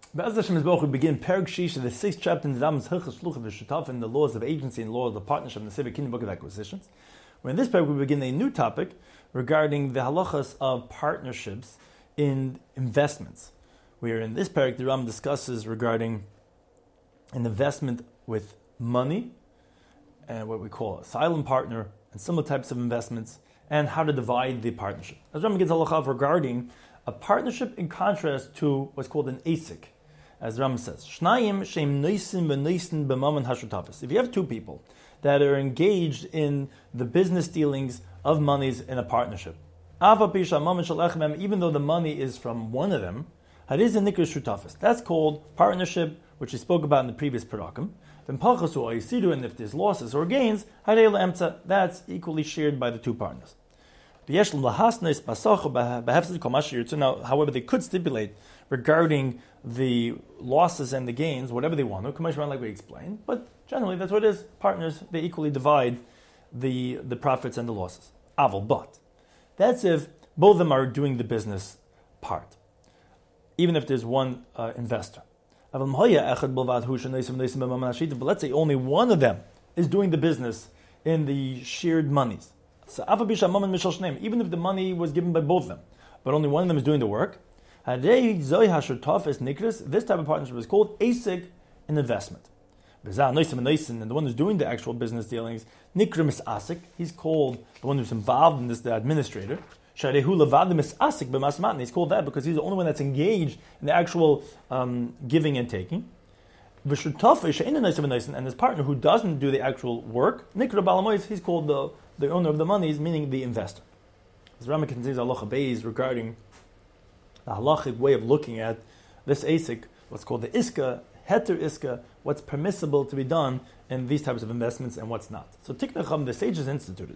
Be'ez Hashem Yisborach, we begin Perek Shish, the sixth chapter in the Rambam's Hilchos Shluchim V'Shutaf in the laws of agency and law of the partnership in the Civic Kingdom Book of Acquisitions. Where in this perek we begin a new topic regarding the halachas of partnerships in investments. Where in this perek the Rambam discusses regarding an investment with money and what we call a silent partner and similar types of investments and how to divide the partnership. As Rambam gives halacha regarding a partnership in contrast to what's called an ASIC. As the Rambam says, Shnayim shem noisin v'noisin b'mammon hashutafis. If you have two people that are engaged in the business dealings of monies in a partnership, even though the money is from one of them, that's called partnership, which we spoke about in the previous parakim. And if there's losses or gains, that's equally shared by the two partners. Now, however, they could stipulate regarding the losses and the gains, whatever they want to, like we explained, but generally that's what it is. Partners, they equally divide the profits and the losses. But that's if both of them are doing the business part, even if there's one investor. But let's say only one of them is doing the business in the shared monies. Even if the money was given by both of them, but only one of them is doing the work, this type of partnership is called ASIC, an investment. And the one who's doing the actual business dealings, he's called the one who's involved in this, the administrator. He's called that because he's the only one that's engaged in the actual giving and taking. And his partner who doesn't do the actual work, he's called the owner of the monies, meaning the investor. As Rambam continues halacha beis regarding the halachic way of looking at this ASIC, what's called the iska, heter iska, what's permissible to be done in these types of investments and what's not. So Tiknacham, the sages instituted,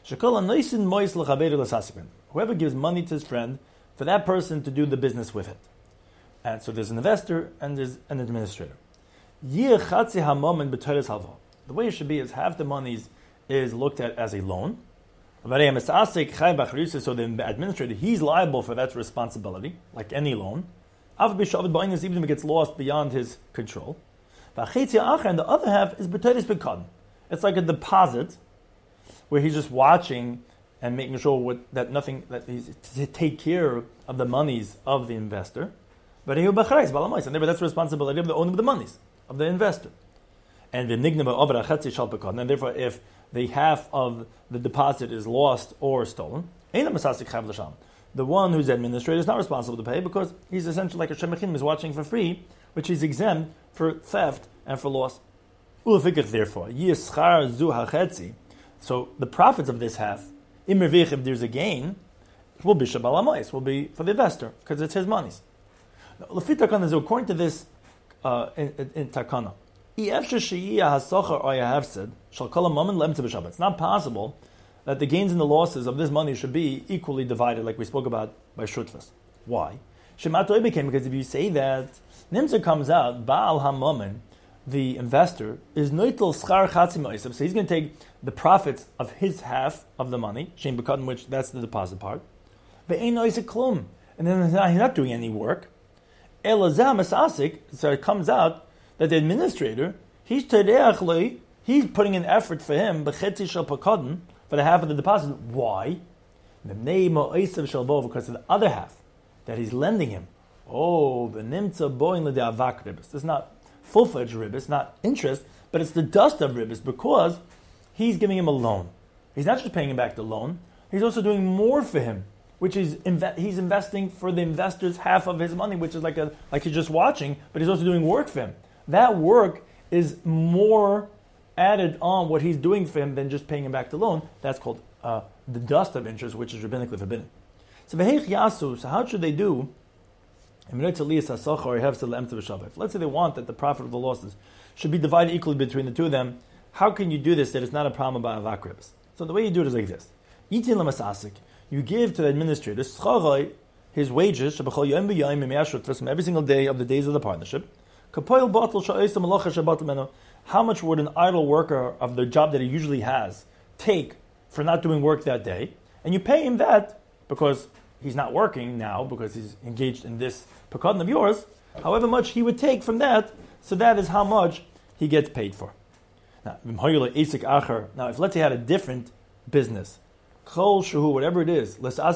whoever gives money to his friend, for that person to do the business with it. And so there's an investor and there's an administrator. The way it should be is half the monies is looked at as a loan. So the administrator, he's liable for that responsibility, like any loan. Even if it gets lost beyond his control. And the other half is b'teres b'kadon. It's like a deposit where he's just watching and making sure that he's to take care of the monies of the investor. But and that's the responsibility of the owner of the monies, of the investor. And therefore, if the half of the deposit is lost or stolen, the one who's the administrator is not responsible to pay because he's essentially like a shemachim, is watching for free, which is exempt for theft and for loss. Therefore, so the profits of this half, if there's a gain, will be shabalamais, will be for the investor because it's his monies. According to this in Takana, it's not possible that the gains and the losses of this money should be equally divided, like we spoke about by Shutfas. Why? Because if you say that Nimsa comes out, Baal HaMammon, the investor, is noitel schar chatzim oisav, so he's going to take the profits of his half of the money, Shem B'Kadon, which that's the deposit part, Ve'ein oisek klum, and then he's not doing any work. Elazah Masasik, so it comes out that the administrator, he's putting in effort for him, b'chetzi shel B'Kadon, for the half of the deposit. Why? Because of the other half that he's lending him. Oh, the nimtza boin l'de'avak ribis. This is not full-fledged ribis, not interest, but it's the dust of ribis because he's giving him a loan. He's not just paying him back the loan, he's also doing more for him, which is he's investing for the investor's half of his money, which is like he's just watching, but he's also doing work for him. That work is more added on what he's doing for him than just paying him back the loan. That's called the dust of interest, which is rabbinically forbidden. So how should they do? Let's say they want that the profit of the losses should be divided equally between the two of them. How can you do this that it's not a problem about avak ribis? So the way you do it is like this. You give to the administrator his wages from every single day of the days of the partnership. How much would an idle worker of the job that he usually has take for not doing work that day? And you pay him that because he's not working now, because he's engaged in this pekadon of yours. however much he would take from that, so that is how much he gets paid for. Now, if let's say he had a different business, whatever it is,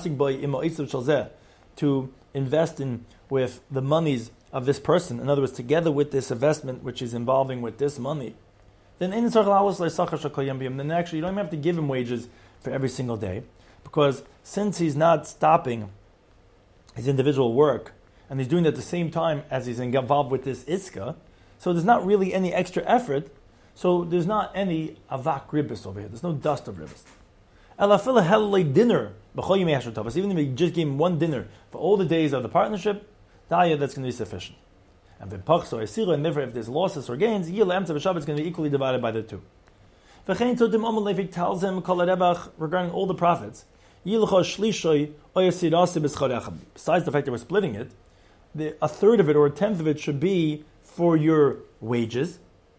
to invest in with the monies of this person, in other words, together with this investment which is involving with this money, then actually you don't even have to give him wages for every single day, because since he's not stopping his individual work and he's doing it at the same time as he's involved with this iska, so there's not really any extra effort, so there's not any avak ribis over here, there's no dust of ribis. Dinner, even if he just gave him one dinner for all the days of the partnership, that's going to be sufficient. And therefore, if there's losses or gains, it's going to be equally divided by the two. He tells him regarding all the profits, besides the fact that we're splitting it, a third of it or a tenth of it should be for your wages,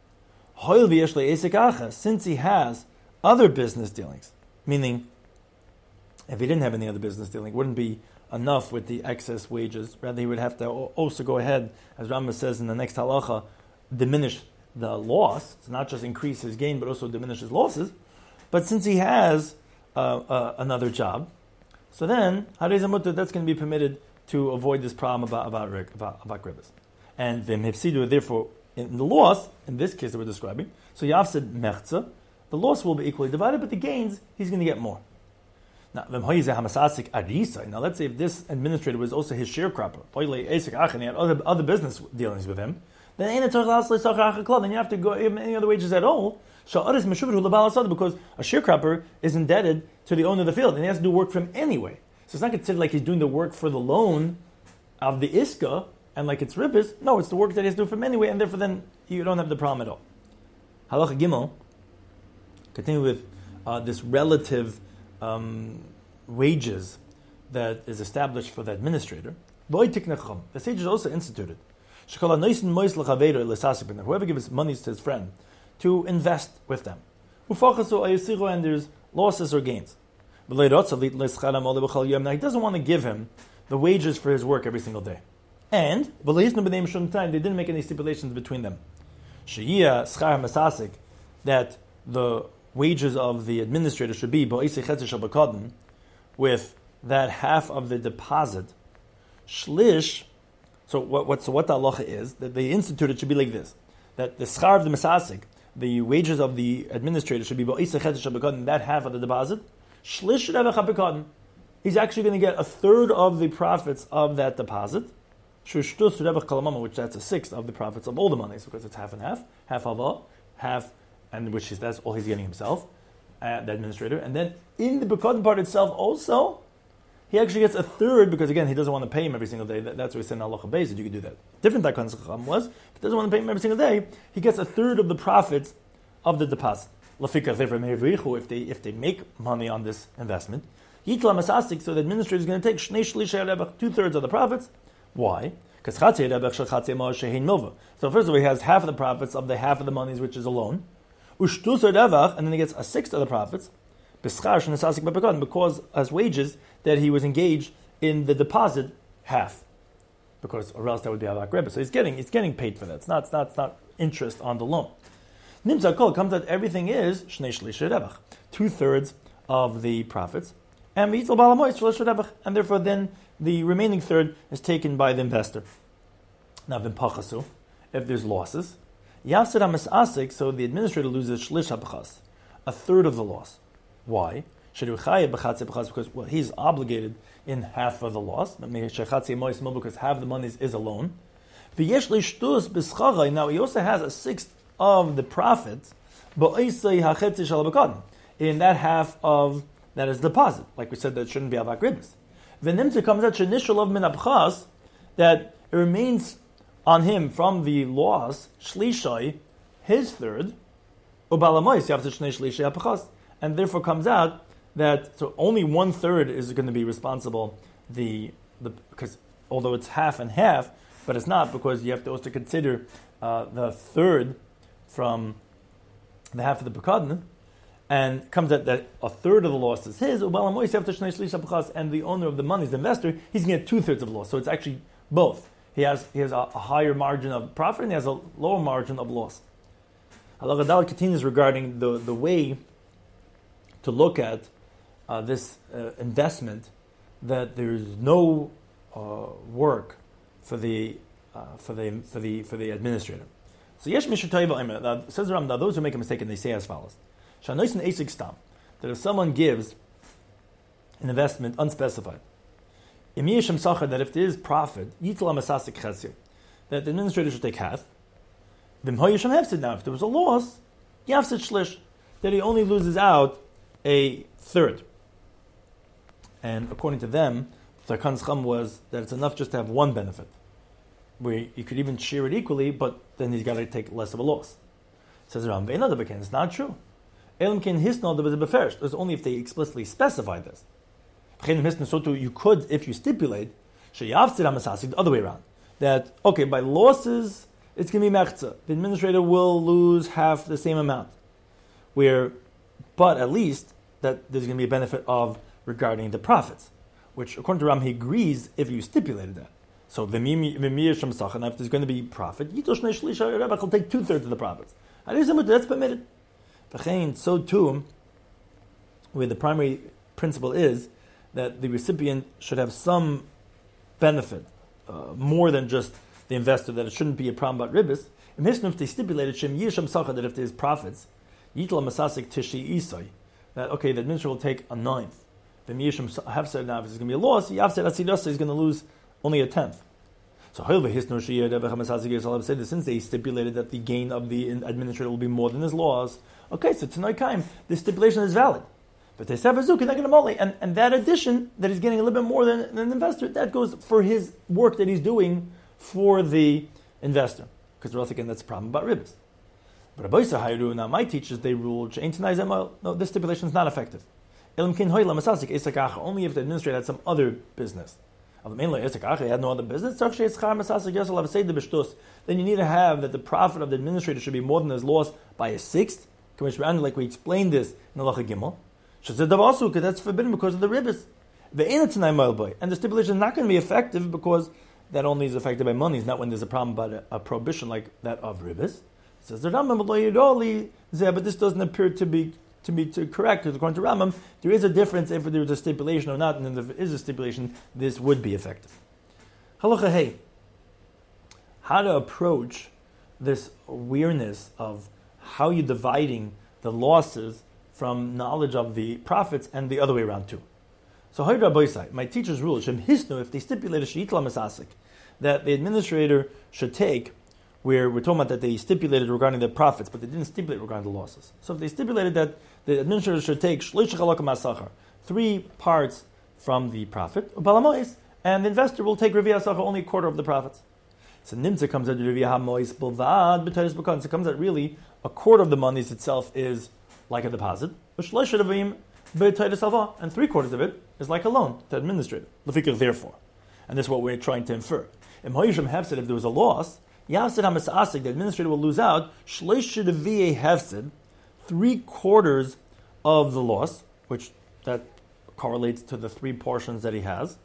since he has other business dealings. Meaning, if he didn't have any other business dealing, it wouldn't be enough with the excess wages. Rather, he would have to also go ahead, as Rambam says in the next halacha, diminish the loss. So not just increase his gain, but also diminish his losses. But since he has another job, so then, that's going to be permitted to avoid this problem about ribbis. And the mifsidu, therefore, in the loss, in this case that we're describing, so Yav said mechza, the loss will be equally divided, but the gains, he's going to get more. Now, let's say if this administrator was also his sharecropper, and he had other business dealings with him, then you have to go any other wages at all, because a sharecropper is indebted to the owner of the field, and he has to do work for him anyway. So it's not considered like he's doing the work for the loan of the iska, and like it's ribbis. No, it's the work that he has to do for him anyway, and therefore then you don't have the problem at all. Halacha Gimel, continue with this relative wages that is established for the administrator. The sages also instituted whoever gives money to his friend to invest with them, and there's losses or gains. Now, he doesn't want to give him the wages for his work every single day. And they didn't make any stipulations between them. That the wages of the administrator should be with that half of the deposit. Shlish. So what the halacha is that they instituted should be like this: that the schar of the masasik, the wages of the administrator, should be that half of the deposit. Shlish he's actually going to get a third of the profits of that deposit. Which that's a sixth of the profits of all the monies, because it's half and half of all, half, and that's all he's getting himself, the administrator. And then in the bekadin part itself also, he actually gets a third, because again, he doesn't want to pay him every single day. That's what we said in halacha beis that you could do that. Different Takkan Chacham was, if he doesn't want to pay him every single day, he gets a third of the profits of the deposit. If they make money on this investment, so the administrator is going to take 2/3 of the profits. Why? Because so first of all, he has half of the profits of the half of the monies which is a loan, and then he gets a sixth of the profits because as wages that he was engaged in the deposit half, or else that would be avak rebbe. So he's getting paid for that. It's not interest on the loan. Nimtzah kol comes out everything is 2/3 of the profits, and therefore then the remaining third is taken by the investor. Now, if there's losses, so the administrator loses shlish habachas, a third of the loss. Why? Because he's obligated in half of the loss, because half of the money is a loan. Now he also has a sixth of the profits in that half of that is deposit. Like we said, that shouldn't be avak ribis. V'nimtza comes out shenishal of min abchas, that it remains on him from the loss shlishai, his third, ubalamois you have to shlishai abchas, and therefore comes out that so only 1/3 is going to be responsible. Because although it's half and half, but it's not, because you have to also consider the third from the half of the bekadin. And comes out that a third of the loss is his, and the owner of the money is the investor, he's going to get 2/3 of the loss. So it's actually both. he has a higher margin of profit and he has a lower margin of loss. Halacha Daled continues regarding the way to look at this investment, that there is no work for the administrator. So Yesh Mishutayva says Ram, now those who make a mistake and they say as follows: Shanoisen Esik Stam, that if someone gives an investment unspecified, Imiyashim Sachar, that if there is profit, Yitla Masasik Chesir, that the administrator should take half. V'mhoyisham Hefsid, now if there was a loss, Yafsid Shlish, that he only loses out a third. And according to them, the Tarkan's Chum was that it's enough just to have one benefit, where you could even share it equally, but then he's got to take less of a loss. Says Ram, it's not true. It's only if they explicitly specify this. So too, you could, if you stipulate, the other way around, that, okay, by losses, it's going to be mechza. The administrator will lose half the same amount. But at least, that there's going to be a benefit of regarding the profits, which according to Ram, he agrees if you stipulated that. So if there's going to be profit, he'll take 2/3 of the profits. That's permitted. So too, where the primary principle is that the recipient should have some benefit, more than just the investor, that it shouldn't be a problem about ribbis. In Mishnah, if they stipulated that if there's profits, yitla masasik tishi isai, that okay, the administrator will take a ninth. The miyisham hafsed, now if there's going to be a loss, yafsed asidasa is going to lose only a tenth. So since they stipulated that the gain of the administrator will be more than his loss, okay, so tonight time, this stipulation is valid. But they said and that addition that he's getting a little bit more than an investor, that goes for his work that he's doing for the investor. Because we're also again, that's a problem about ribbis. But now my teachers, they rule, no, this stipulation is not effective. Only if the administrator had some other business. He had no other business, then you need to have that the profit of the administrator should be more than his loss by a sixth, like we explained this in Halacha Gimel. Because that's forbidden because of the ribbis. And the stipulation is not going to be effective because that only is affected by money, not when there's a problem about a prohibition like that of ribbis. Says the Rambam, but this doesn't appear to be correct, because according to Rambam, there is a difference if there is a stipulation or not, and if there is a stipulation, this would be effective. Halacha Hey, how to approach this awareness of how you're dividing the losses from knowledge of the profits and the other way around too. So my teacher's rule, if they stipulated that the administrator should take, where we're talking about that they stipulated regarding the profits, but they didn't stipulate regarding the losses. So if they stipulated that the administrator should take 3 parts from the profit, and the investor will take Revi'ah Sachar, only a quarter of the profits. So Nimtza comes out Revi'ah HaMois Bilvad B'Tayis B'Kan. So it comes out really a quarter of the monies itself is like a deposit, and 3/4 of it is like a loan to administrator. Therefore, and this is what we're trying to infer. If there was a loss, the administrator will lose out 3/4 of the loss, which that correlates to the 3 portions that he has,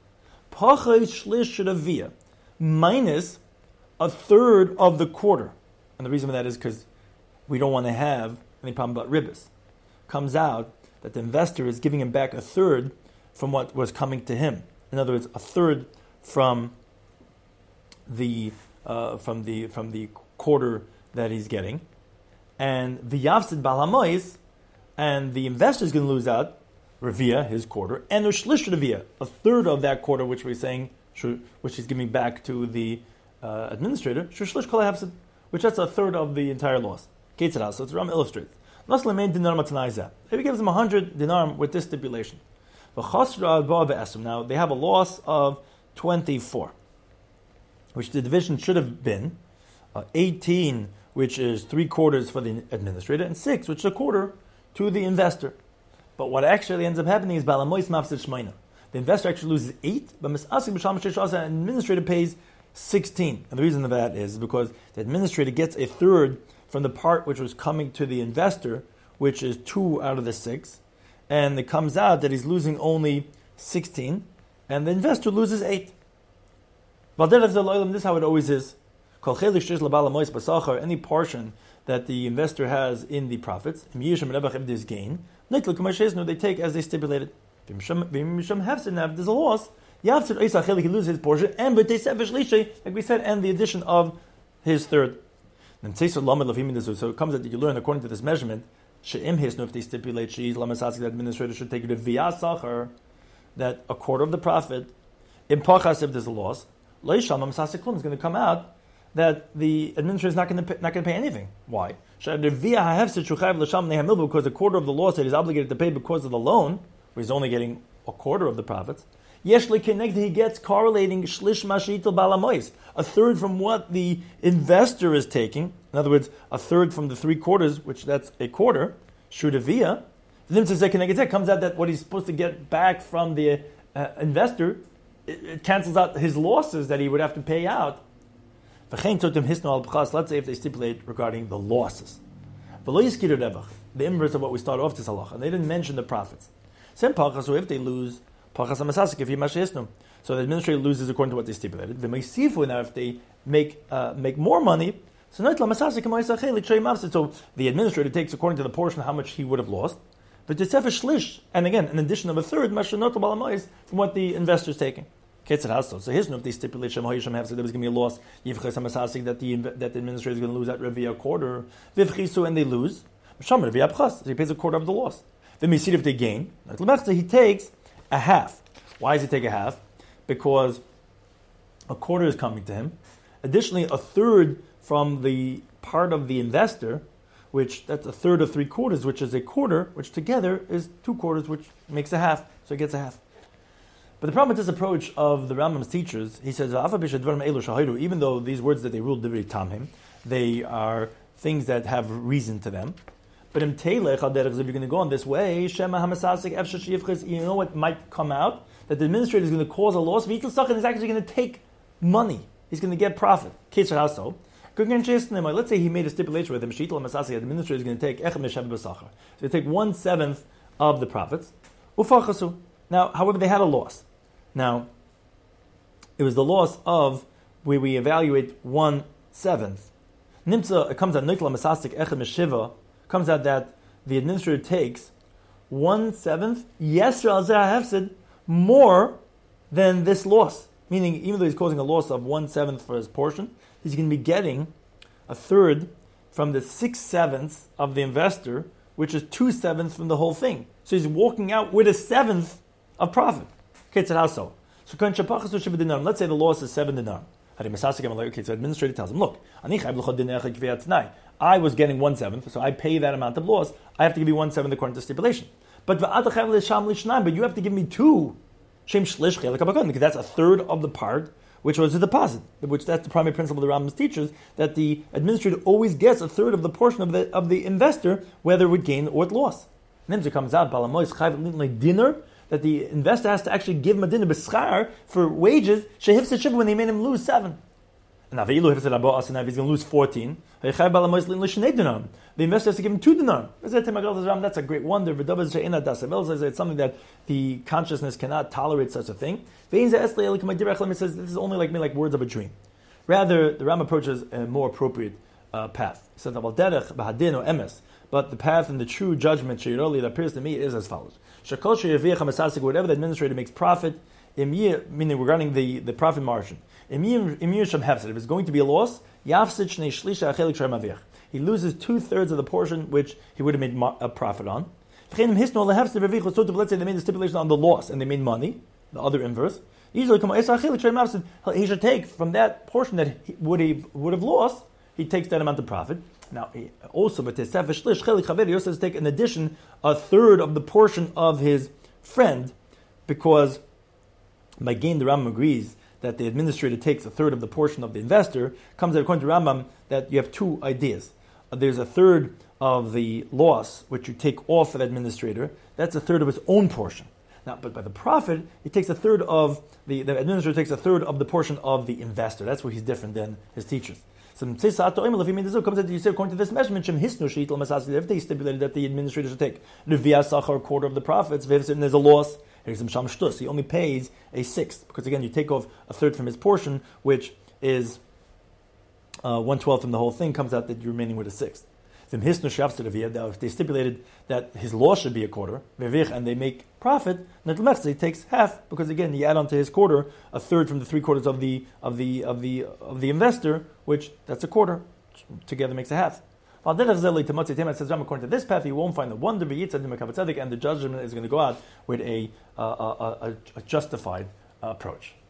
minus 1/3 of the quarter. And the reason for that is because we don't want to have any problem about ribbis. Comes out that the investor is giving him back 1/3 from what was coming to him. In other words, 1/3 from the quarter that he's getting, and the Yafsid Bal HaMois, and the investor is going to lose out Revi'ah, his quarter, and there's Shlish Revi'ah, 1/3 of that quarter, which we're saying, which he's giving back to the administrator, Shlish Kol HaHafsid, which that's 1/3 of the entire loss. So it's Ram illustrates. If he gives him 100 dinar with this stipulation, now they have a loss of 24, which the division should have been 18, which is 3/4 for the administrator, and 6, which is a quarter to the investor. But what actually ends up happening is Balamois Mafsid Shmaina. The investor actually loses 8, but the administrator pays 16. And the reason of that is because the administrator gets 1/3 from the part which was coming to the investor, which is 2 out of the 6, and it comes out that he's losing only 16, and the investor loses 8. This is how it always is. Any portion that the investor has in the profits, if there's gain, they take as they stipulated. If there's a loss, he loses his portion, and like we said, and the addition of his third. So it comes that you learn according to this measurement, if they stipulate the administrator should take that a quarter of the profit, in pachas if there's a loss, is going to come out that the administrator is not going to pay anything. Why? Because a quarter of the loss that he's obligated to pay because of the loan, where he's only getting a quarter of the profits, he gets correlating shlish mashitel balamois, a third from what the investor is taking. In other words, a third from the 3/4, which that's a quarter. Shudavia. It comes out that what he's supposed to get back from the investor, it cancels out his losses that he would have to pay out. Let's say if they stipulate regarding the losses. The inverse of what we started off this halacha, and they didn't mention the profits. So if they lose, so the administrator loses according to what they stipulated. Now if they make more money, so the administrator takes according to the portion how much he would have lost. But and again, an addition of a third from what the investor is taking. So here's no if they stipulate there was going to be a loss, that the administrator is going to lose that a quarter, and they lose. So he pays a quarter of the loss. Then we see if they gain. He takes a half. Why does he take a half? Because a quarter is coming to him. Additionally, a third from the part of the investor, which that's a third of 3/4, which is a quarter, which together is 2/4, which makes a half. So he gets a half. But the problem with this approach of the Rambam's teachers, he says, even though these words that they ruled divrei tamim, they are things that have reason to them. But if you're going to go on this way, you know what might come out? That the administrator is going to cause a loss. He's actually going to take money. He's going to get profit. Let's say he made a stipulation with him. The administrator is going to take so they take 1/7 of the profits. Now, however, they had a loss. Now, it was the loss of where we evaluate 1/7. It comes out comes out that the administrator takes 1/7 more than this loss. Meaning, even though he's causing a loss of 1/7 for his portion, he's going to be getting a third from the 6/7 of the investor, which is 2/7 from the whole thing. So he's walking out with 1/7 of profit. Okay, so how so? Let's say the loss is 7 dinar. Okay, so the administrator tells him, look, I was getting 1/7, so I pay that amount of loss. I have to give you 1/7 according to stipulation. But you have to give me 2. Because that's a third of the part, which was a deposit. Which that's the primary principle of the Rambam's teachers, that the administrator always gets a third of the portion of the investor, whether with gain or with loss. And then it comes out, dinner, that the investor has to actually give him a dinner b'schar for wages, when they made him lose 7. And now if he's going to lose 14, the investor has to give him 2 dinar. That's a great wonder. It's something that the consciousness cannot tolerate such a thing. It says this is only like words of a dream. Rather, the Ram approaches a more appropriate path. He says, but the path and the true judgment that appears to me is as follows. Whatever the administrator makes profit, meaning regarding the profit margin, if it's going to be a loss, he loses 2/3 of the portion which he would have made a profit on. Let's say they made the stipulation on the loss and they made money, the other inverse. He should take from that portion that he would have lost, he takes that amount of profit. Now, also, but he also has to take in addition 1/3 of the portion of his friend, because by gain the Rambam agrees that the administrator takes 1/3 of the portion of the investor. Comes out according to Rambam that you have 2 ideas. There's 1/3 of the loss which you take off for the administrator. That's 1/3 of his own portion. Now, but by the profit, he takes 1/3 of the administrator takes 1/3 of the portion of the investor. That's where he's different than his teachers. So comes out you say according to this measurement, if they stipulated that the administrator should take a quarter of the profits, and there's a loss, He only pays a sixth, because again, you take off a third from his portion, which is 1/12 from the whole thing, comes out that you're remaining with a sixth. If they stipulated that his loss should be a quarter, and they make profit, he takes half, because again, you add on to his quarter a third from the 3/4 of the investor, which that's a quarter. Together makes a half. According to this path, you won't find the wonder, and the judgment is going to go out with a justified approach.